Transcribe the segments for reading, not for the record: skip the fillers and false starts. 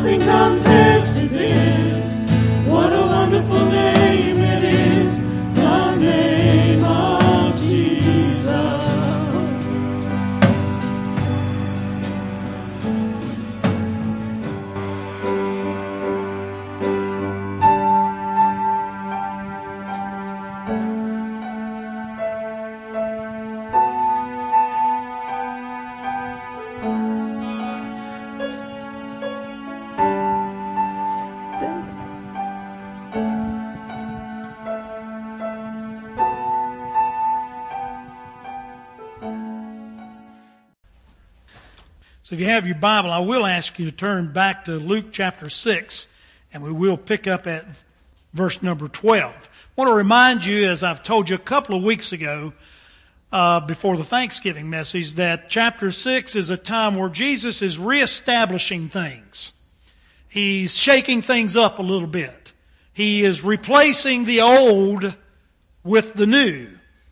Nothing compares to this. What a wonderful name it is, the name of Jesus. So if you have your Bible, I will ask you to turn back to Luke chapter 6, and we will pick up at verse number 12. I want to remind you, as I've told you a couple of weeks ago, before the Thanksgiving message, that chapter 6 is a time where Jesus is reestablishing things. He's shaking things up a little bit. He is replacing the old with the new.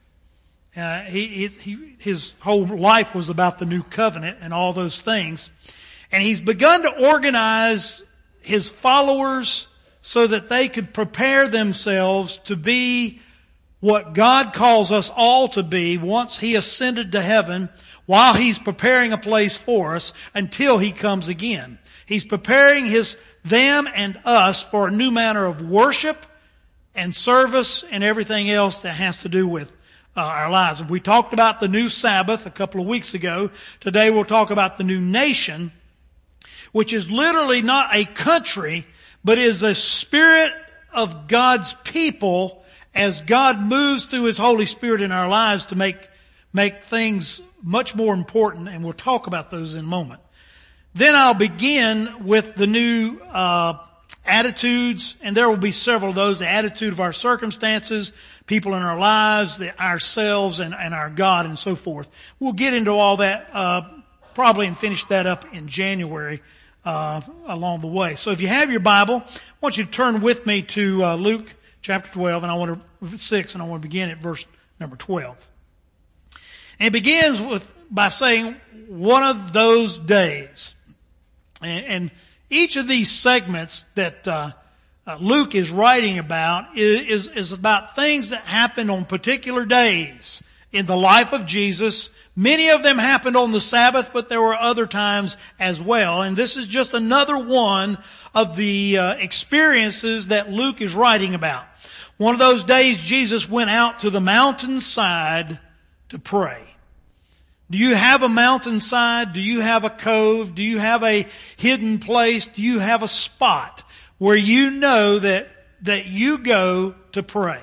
His whole life was about the new covenant and all those things. And he's begun to organize his followers so that they could prepare themselves to be what God calls us all to be once he ascended to heaven, while he's preparing a place for us until he comes again. He's preparing them and us for a new manner of worship and service and everything else that has to do with our lives. We talked about the new Sabbath a couple of weeks ago. Today we'll talk about the new nation, which is literally not a country, but is a spirit of God's people as God moves through his Holy Spirit in our lives to make things much more important, and we'll talk about those in a moment. Then I'll begin with the new attitudes, and there will be several of those: the attitude of our circumstances, people in our lives, ourselves, and our God, and so forth. We'll get into all that probably and finish that up in January along the way. So if you have your Bible, I want you to turn with me to Luke chapter 12, and I want to begin at verse number 12. And it begins by saying, one of those days. And each of these segments that Luke is writing about is about things that happened on particular days in the life of Jesus. Many of them happened on the Sabbath, but there were other times as well. And this is just another one of the experiences that Luke is writing about. One of those days Jesus went out to the mountainside to pray. Do you have a mountainside? Do you have a cove? Do you have a hidden place? Do you have a spot where you know that you go to pray?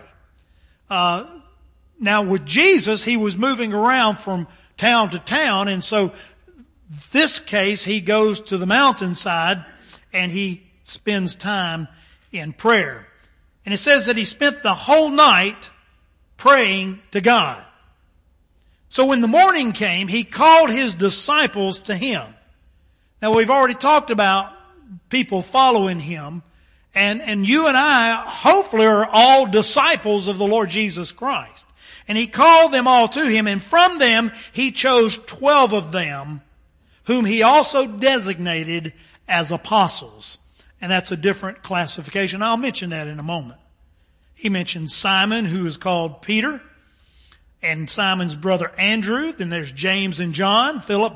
Now with Jesus, he was moving around from town to town, and so this case he goes to the mountainside and he spends time in prayer. And it says that he spent the whole night praying to God. So when the morning came, he called his disciples to him. Now we've already talked about people following him, and you and I hopefully are all disciples of the Lord Jesus Christ. And he called them all to him, and from them he chose 12 of them, whom he also designated as apostles. And that's a different classification. I'll mention that in a moment. He mentioned Simon, who is called Peter, and Simon's brother Andrew. Then there's James and John, Philip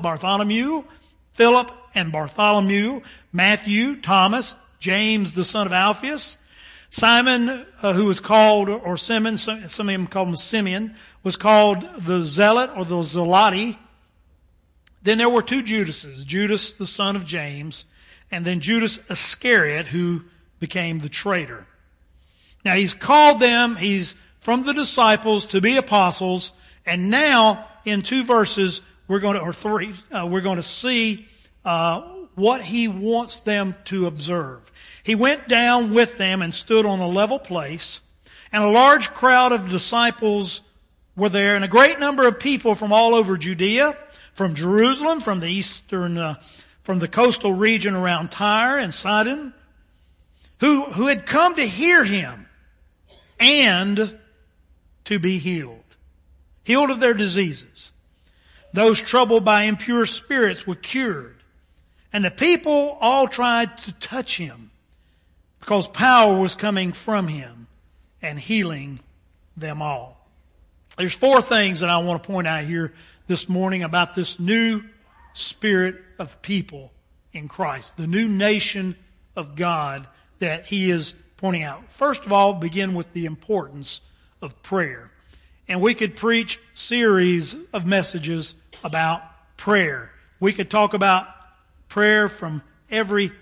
and Bartholomew, Matthew, Thomas, James the son of Alphaeus, Simon, who was called, or Simon, some of them call him Simeon, was called the Zealot or the Zelati. Then there were 2 Judases, Judas the son of James, and then Judas Iscariot, who became the traitor. Now he's called them, he's from the disciples to be apostles, and now in 2 verses we're going to see what he wants them to observe. He went down with them and stood on a level place, and a large crowd of disciples were there, and a great number of people from all over Judea, from Jerusalem, from the coastal region around Tyre and Sidon, who had come to hear him and to be healed of their diseases. Those troubled by impure spirits were cured, And the people all tried to touch him because power was coming from him and healing them all. There's 4 things that I want to point out here this morning about this new spirit of people in Christ, the new nation of God that he is pointing out. First of all, begin with the importance of prayer. And we could preach series of messages about prayer. We could talk about prayer from every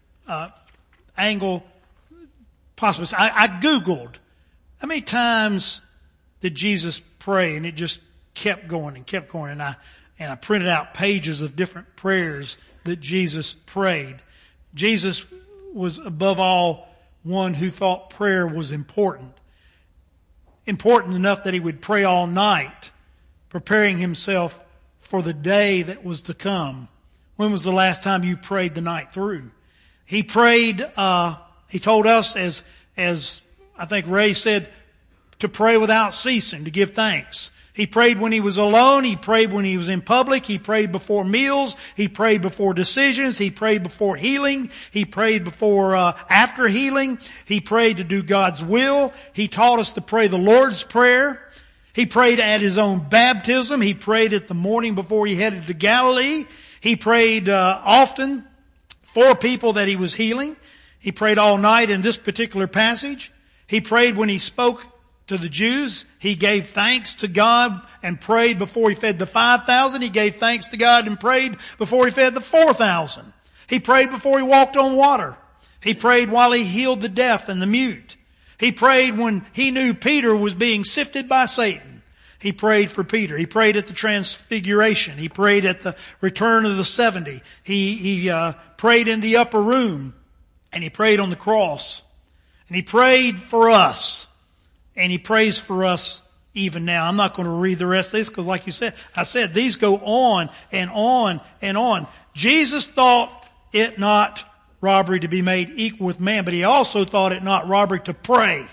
angle possible. I Googled how many times did Jesus pray, and it just kept going and kept going. And I printed out pages of different prayers that Jesus prayed. Jesus was above all one who thought prayer was important. Important enough that he would pray all night, preparing himself for the day that was to come. When was the last time you prayed the night through? He prayed, he told us, as I think Ray said, to pray without ceasing, to give thanks. He prayed when he was alone. He prayed when he was in public. He prayed before meals. He prayed before decisions. He prayed before healing. He prayed before, after healing. He prayed to do God's will. He taught us to pray the Lord's Prayer. He prayed at his own baptism. He prayed at the morning before he headed to Galilee. He prayed, often for people that he was healing. He prayed all night in this particular passage. He prayed when he spoke to the Jews. He gave thanks to God and prayed before he fed the 5,000. He gave thanks to God and prayed before he fed the 4,000. He prayed before he walked on water. He prayed while he healed the deaf and the mute. He prayed when he knew Peter was being sifted by Satan. He prayed for Peter. He prayed at the transfiguration. He prayed at the return of the 70. He prayed in the upper room, and he prayed on the cross. And he prayed for us. And he prays for us even now. I'm not going to read the rest of this because like you said, I said these go on and on and on. Jesus thought it not robbery to be made equal with man, but he also thought it not robbery to pray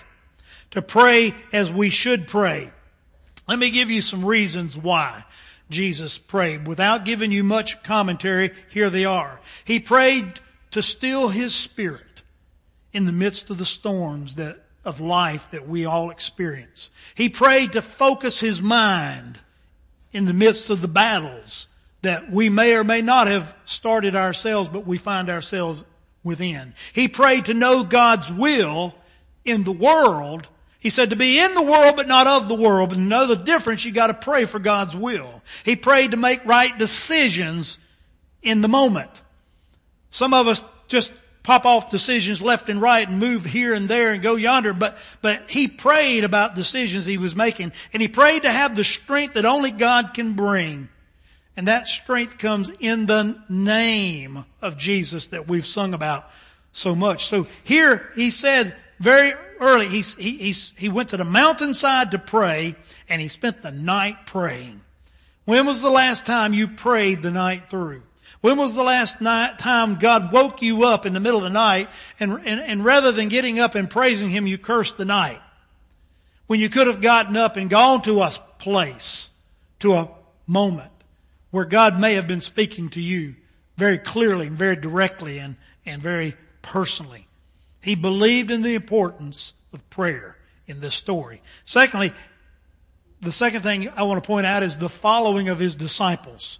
as we should pray. Let me give you some reasons why Jesus prayed. Without giving you much commentary, here they are. He prayed to still his spirit in the midst of the storms of life that we all experience. He prayed to focus his mind in the midst of the battles that we may or may not have started ourselves, but we find ourselves within. He prayed to know God's will in the world. He said to be in the world but not of the world. But to know the difference, you got to pray for God's will. He prayed to make right decisions in the moment. Some of us just pop off decisions left and right and move here and there and go yonder. But he prayed about decisions he was making. And he prayed to have the strength that only God can bring. And that strength comes in the name of Jesus that we've sung about so much. So here he said very early, he went to the mountainside to pray, and he spent the night praying. When was the last time you prayed the night through? When was the last time God woke you up in the middle of the night and rather than getting up and praising him, you cursed the night? When you could have gotten up and gone to a place, to a moment where God may have been speaking to you very clearly and very directly and very personally. He believed in the importance of prayer in this story. Secondly, the second thing I want to point out is the following of his disciples.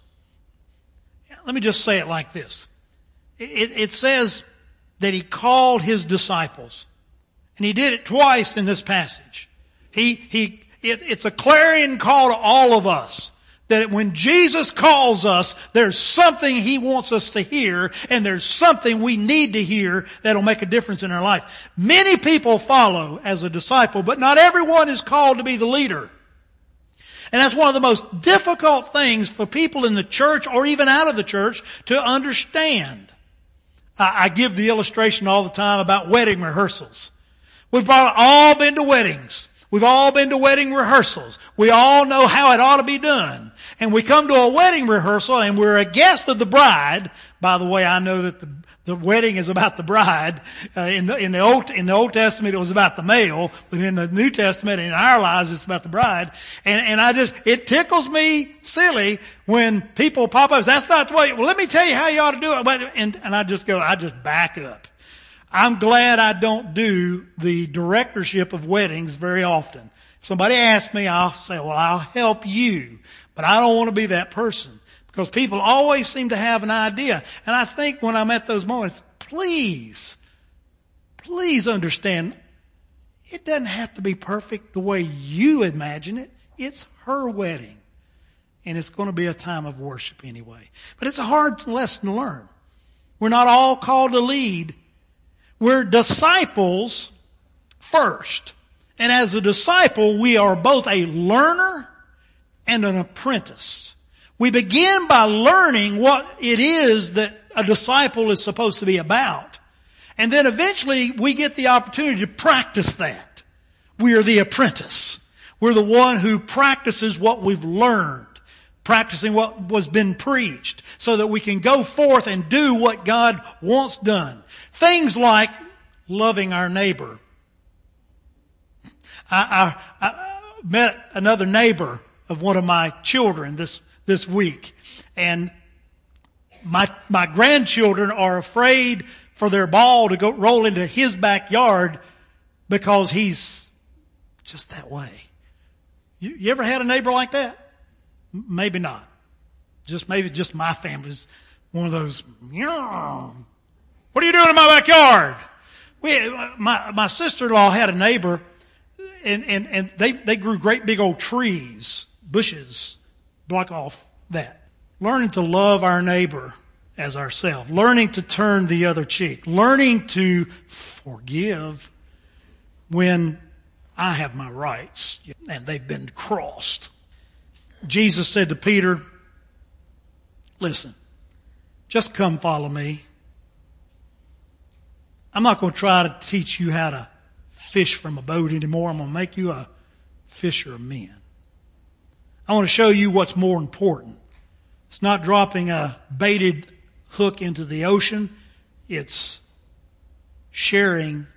Let me just say it like this. It says that he called his disciples. And he did it twice in this passage. It's a clarion call to all of us. That when Jesus calls us, there's something he wants us to hear, and there's something we need to hear that'll make a difference in our life. Many people follow as a disciple, but not everyone is called to be the leader. And that's one of the most difficult things for people in the church or even out of the church to understand. I give the illustration all the time about wedding rehearsals. We've probably all been to weddings. We've all been to wedding rehearsals. We all know how it ought to be done. And we come to a wedding rehearsal and we're a guest of the bride. By the way, I know that the wedding is about the bride. In the Old Testament it was about the male, but in the New Testament in our lives it's about the bride. And it tickles me silly when people pop up. That's not the way. Well, let me tell you how you ought to do it. And I just back up. I'm glad I don't do the directorship of weddings very often. If somebody asks me, I'll say, well, I'll help you. But I don't want to be that person. Because people always seem to have an idea. And I think when I'm at those moments, please understand, it doesn't have to be perfect the way you imagine it. It's her wedding. And it's going to be a time of worship anyway. But it's a hard lesson to learn. We're not all called to lead. We're disciples first. And as a disciple, we are both a learner and an apprentice. We begin by learning what it is that a disciple is supposed to be about. And then eventually we get the opportunity to practice that. We are the apprentice. We're the one who practices what we've learned, practicing what was been preached, so that we can go forth and do what God wants done. Things like loving our neighbor. I met another neighbor of one of my children this week, and my grandchildren are afraid for their ball to go roll into his backyard because he's just that way. You ever had a neighbor like that? Maybe not. Maybe just my family's one of those. What are you doing in my backyard? My sister-in-law had a neighbor, and they grew great big old trees, bushes, block off that. Learning to love our neighbor as ourselves. Learning to turn the other cheek. Learning to forgive when I have my rights and they've been crossed. Jesus said to Peter, listen, just come follow me. I'm not going to try to teach you how to fish from a boat anymore. I'm going to make you a fisher of men. I want to show you what's more important. It's not dropping a baited hook into the ocean. It's sharing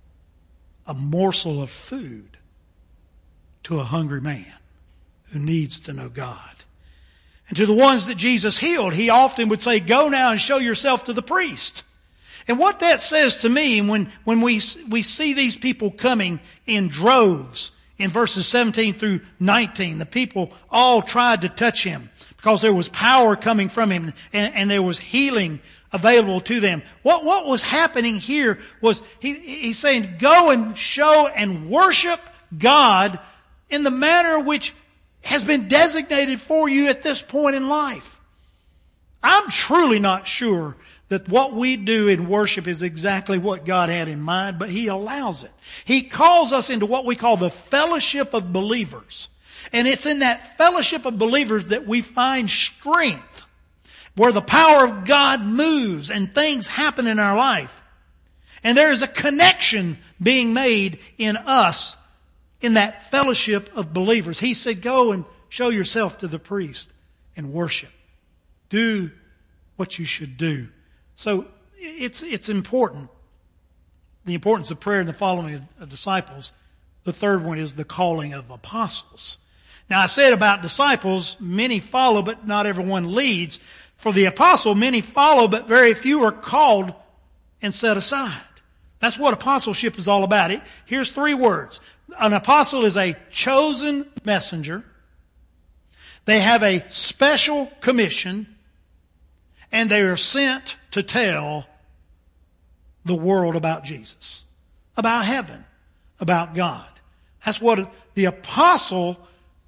a morsel of food to a hungry man who needs to know God. And to the ones that Jesus healed, he often would say, go now and show yourself to the priest. And what that says to me, when we see these people coming in droves in verses 17 through 19, the people all tried to touch him because there was power coming from him and there was healing available to them. What was happening here was he's saying, go and show and worship God in the manner which has been designated for you at this point in life. I'm truly not sure that what we do in worship is exactly what God had in mind, but he allows it. He calls us into what we call the fellowship of believers. And it's in that fellowship of believers that we find strength, where the power of God moves and things happen in our life. And there is a connection being made in us in that fellowship of believers. He said, go and show yourself to the priest and worship. Do what you should do. So it's important. The importance of prayer and the following of disciples. The third one is the calling of apostles. Now I said about disciples, many follow, but not everyone leads. For the apostle, many follow, but very few are called and set aside. That's what apostleship is all about. Here's 3 words. An apostle is a chosen messenger. They have a special commission. And they are sent to tell the world about Jesus, about heaven, about God. That's what the apostle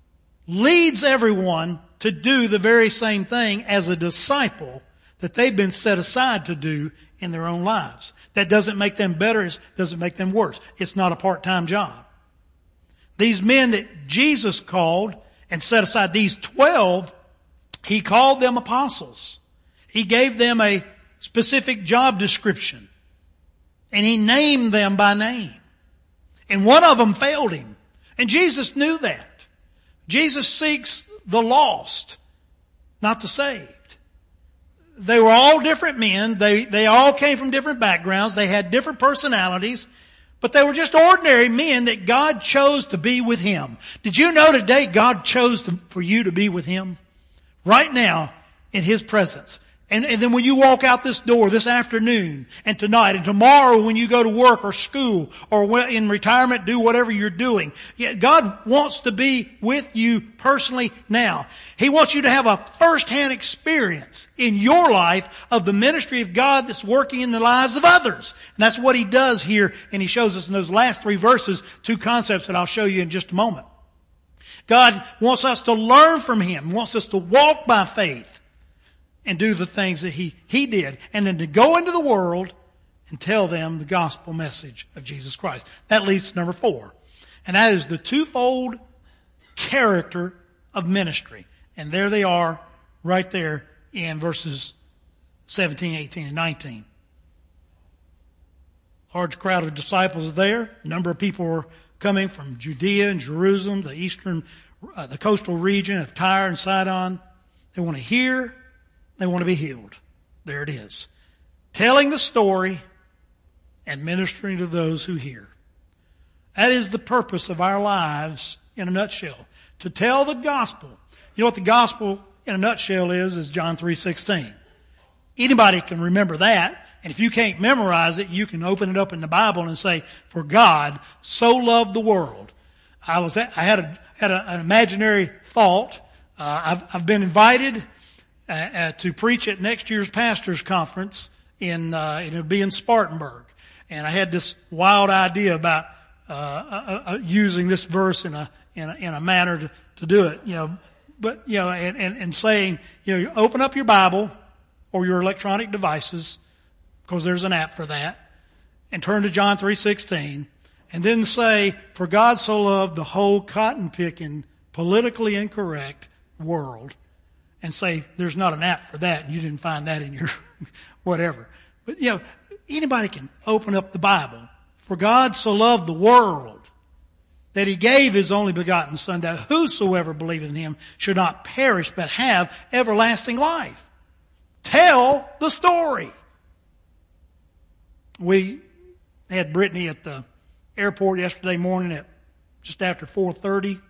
leads everyone to do, the very same thing as a disciple that they've been set aside to do in their own lives. That doesn't make them better. It doesn't make them worse. It's not a part-time job. These men that Jesus called and set aside, these 12, he called them apostles. He gave them a specific job description. And he named them by name. And one of them failed him. And Jesus knew that. Jesus seeks the lost, not the saved. They were all different men. They all came from different backgrounds. They had different personalities. But they were just ordinary men that God chose to be with Him. Did you know today God chose for you to be with Him? Right now, in His presence. And then when you walk out this door this afternoon and tonight and tomorrow when you go to work or school or in retirement, do whatever you're doing. God wants to be with you personally now. He wants you to have a first-hand experience in your life of the ministry of God that's working in the lives of others. And that's what He does here, and He shows us in those last 3 verses 2 concepts that I'll show you in just a moment. God wants us to learn from Him, wants us to walk by faith and do the things that He did. And then to go into the world and tell them the gospel message of Jesus Christ. That leads to number 4. And that is the twofold character of ministry. And there they are right there in verses 17, 18, and 19. Large crowd of disciples are there. A number of people were coming from Judea and Jerusalem, the coastal region of Tyre and Sidon. They want to hear. They want to be healed. There it is. Telling the story and ministering to those who hear. That is the purpose of our lives in a nutshell. To tell the gospel. You know what the gospel in a nutshell is John 3:16. Anybody can remember that. And if you can't memorize it, you can open it up in the Bible and say, for God so loved the world. I had an imaginary thought. I've been invited to preach at next year's pastors conference it'll be in Spartanburg. And I had this wild idea about using this verse in a manner to do it, and saying, open up your Bible or your electronic devices, because there's an app for that, and turn to John 3:16, and then say, for God so loved the whole cotton-picking, politically incorrect world, and say, there's not an app for that, and you didn't find that in your whatever. But, anybody can open up the Bible. For God so loved the world that He gave His only begotten Son, that whosoever believeth in Him should not perish, but have everlasting life. Tell the story. We had Brittany at the airport yesterday morning at just after 4:30,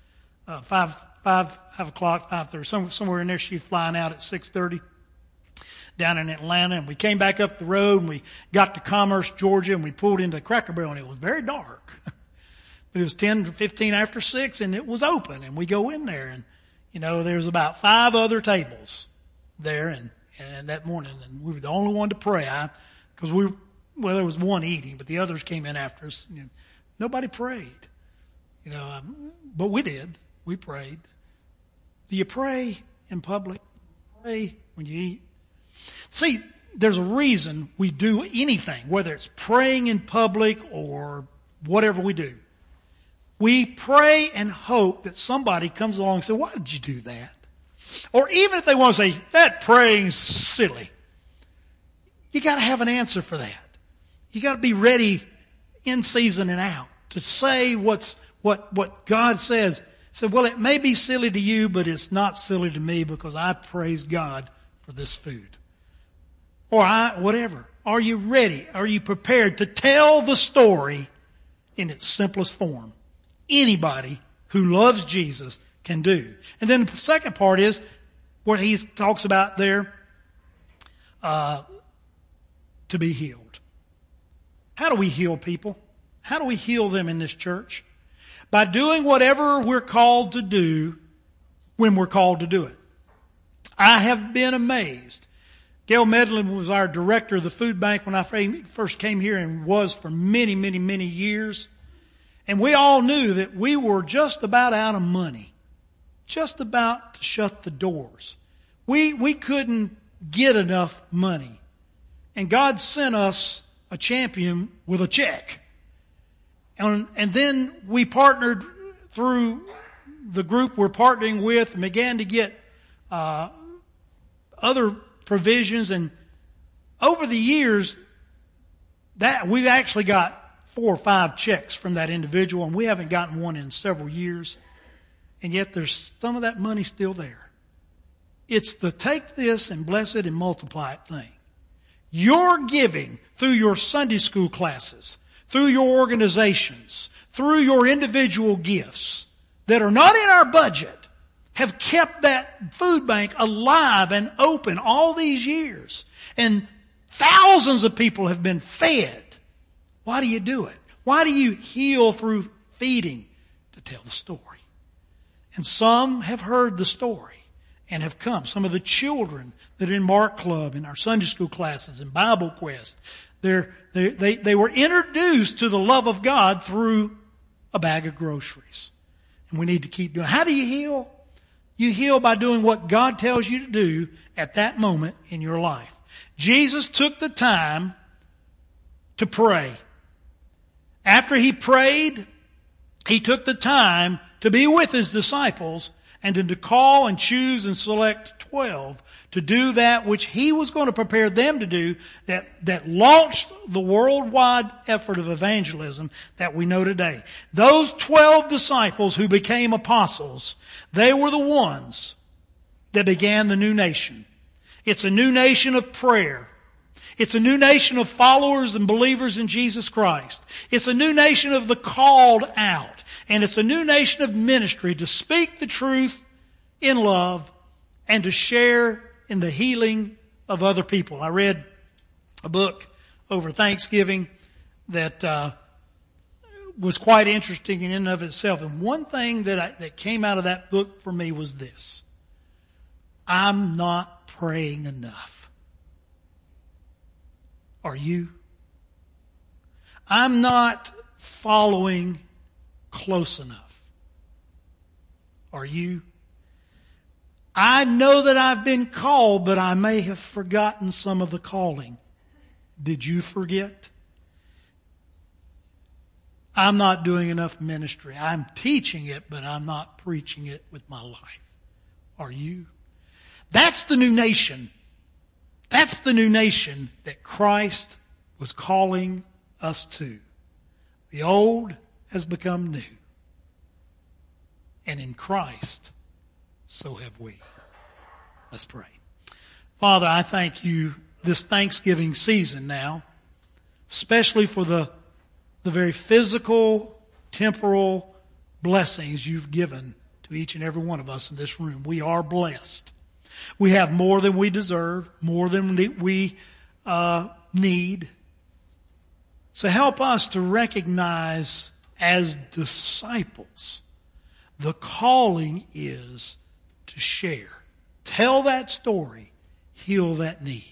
5 o'clock, 5:30, somewhere in there. She's flying out at 6:30 down in Atlanta, and we came back up the road and we got to Commerce, Georgia, and we pulled into Cracker Barrel, and it was very dark. It was 10 to 15 after 6, and it was open, and we go in there, and there's about 5 other tables there, and that morning, and we were the only one to pray. Because there was one eating, but the others came in after us. Nobody prayed, but we did. We prayed. Do you pray in public? Pray when you eat? See, there's a reason we do anything, whether it's praying in public or whatever we do. We pray and hope that somebody comes along and says, why did you do that? Or even if they want to say, that praying's silly. You got to have an answer for that. You got to be ready in season and out to say what God says. So, well, it may be silly to you, but it's not silly to me because I praise God for this food. Or whatever. Are you ready? Are you prepared to tell the story in its simplest form? Anybody who loves Jesus can do. And then the second part is what he talks about there, to be healed. How do we heal people? How do we heal them in this church? By doing whatever we're called to do when we're called to do it. I have been amazed. Gail Medlin was our director of the food bank when I first came here, and was for many, many, many years. And we all knew that we were just about out of money. Just about to shut the doors. We couldn't get enough money. And God sent us a champion with a check. And then we partnered through the group we're partnering with and began to get other provisions. And over the years, that we've actually got 4 or 5 checks from that individual, and we haven't gotten one in several years. And yet there's some of that money still there. It's the take this and bless it and multiply it thing. Your giving through your Sunday school classes, through your organizations, through your individual gifts that are not in our budget have kept that food bank alive and open all these years. And thousands of people have been fed. Why do you do it? Why do you heal through feeding? To tell the story. And some have heard the story and have come. Some of the children that are in Mark Club, in our Sunday school classes, in Bible Quest, they were introduced to the love of God through a bag of groceries. And we need to keep doing it. How do you heal? You heal by doing what God tells you to do at that moment in your life. Jesus took the time to pray. After he prayed, he took the time to be with his disciples and to call and choose and select 12 to do that which he was going to prepare them to do that launched the worldwide effort of evangelism that we know today. Those 12 disciples who became apostles, they were the ones that began the new nation. It's a new nation of prayer. It's a new nation of followers and believers in Jesus Christ. It's a new nation of the called out. And it's a new nation of ministry to speak the truth in love and to share in the healing of other people. I read a book over Thanksgiving that was quite interesting in and of itself. And one thing that came out of that book for me was this. I'm not praying enough. Are you? I'm not following close enough. Are you? I know that I've been called, but I may have forgotten some of the calling. Did you forget? I'm not doing enough ministry. I'm teaching it, but I'm not preaching it with my life. Are you? That's the new nation. That's the new nation that Christ was calling us to. The old has become new. And in Christ, so have we. Let's pray. Father, I thank you this Thanksgiving season now, especially for the very physical, temporal blessings you've given to each and every one of us in this room. We are blessed. We have more than we deserve, more than we need. So help us to recognize as disciples, the calling is to share. Tell that story. Heal that need.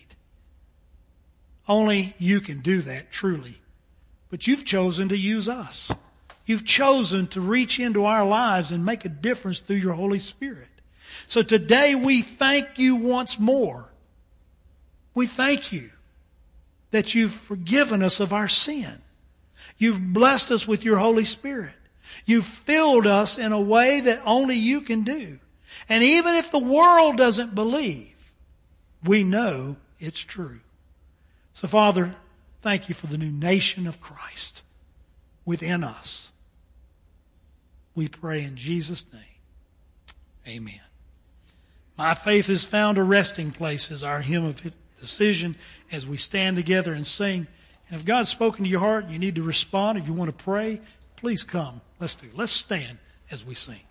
Only you can do that truly. But you've chosen to use us. You've chosen to reach into our lives and make a difference through your Holy Spirit. So today we thank you once more. We thank you that you've forgiven us of our sin. You've blessed us with your Holy Spirit. You've filled us in a way that only you can do. And even if the world doesn't believe, we know it's true. So Father, thank you for the new nation of Christ within us. We pray in Jesus' name. Amen. My faith has found a resting place is our hymn of decision as we stand together and sing. And if God's spoken to your heart, you need to respond. If you want to pray, please come. Let's do it. Let's stand as we sing.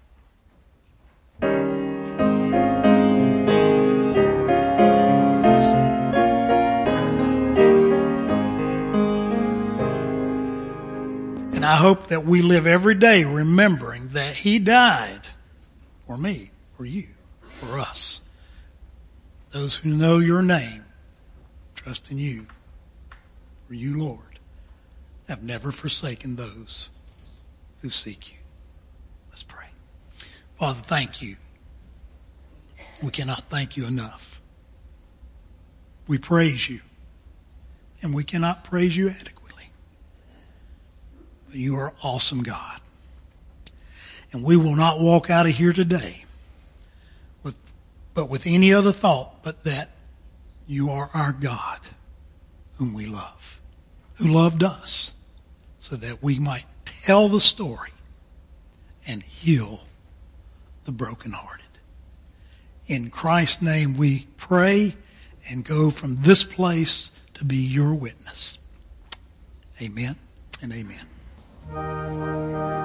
And I hope that we live every day remembering that He died for me, for you, for us. Those who know your name, trust in you, for you, Lord, have never forsaken those who seek you. Let's pray. Father, thank you. We cannot thank you enough. We praise you, and we cannot praise you adequately. But you are awesome, God. And we will not walk out of here today with any other thought but that you are our God whom we love, who loved us so that we might tell the story and heal the brokenhearted. In Christ's name we pray and go from this place to be your witness. Amen and amen.